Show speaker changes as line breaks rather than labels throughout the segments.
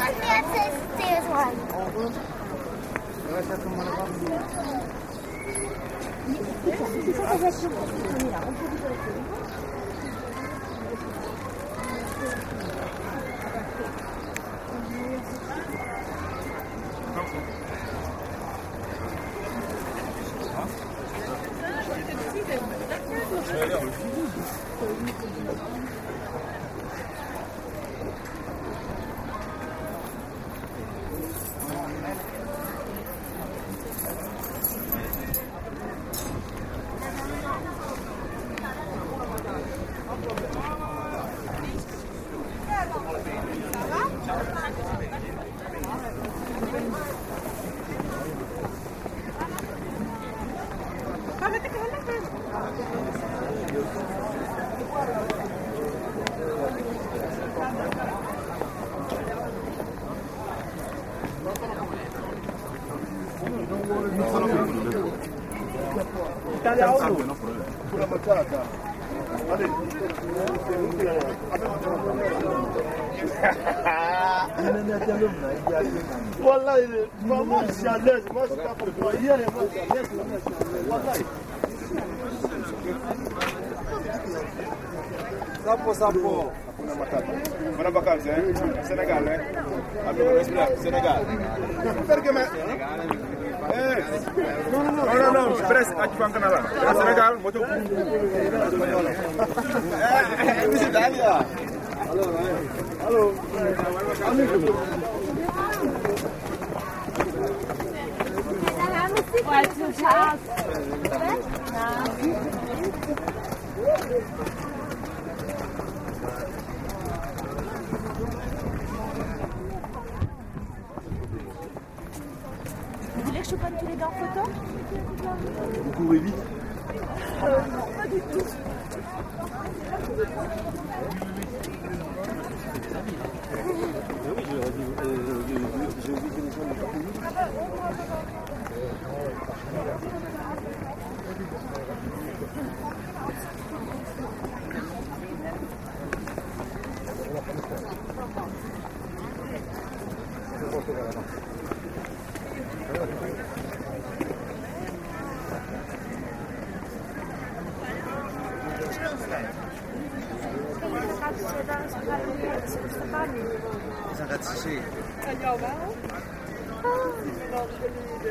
There's one.
Voilà, moi je suis à l'aise, moi je suis pas pour toi. Hier, moi je suis à l'aise, voilà. Sapo. Mana bakal Sénégal, Sénégal. Non, presse à Canada. Sénégal, moto. Allô.
Vous voulez que je prenne tous les deux en photo?
Vous courez vite?
Non, pas du tout.
Oui, j'ai vu que les gens n'ont pas connu.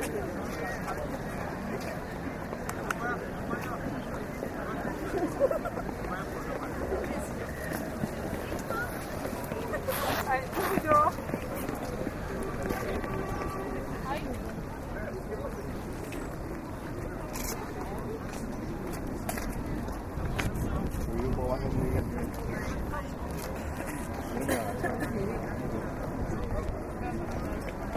Ja, wel.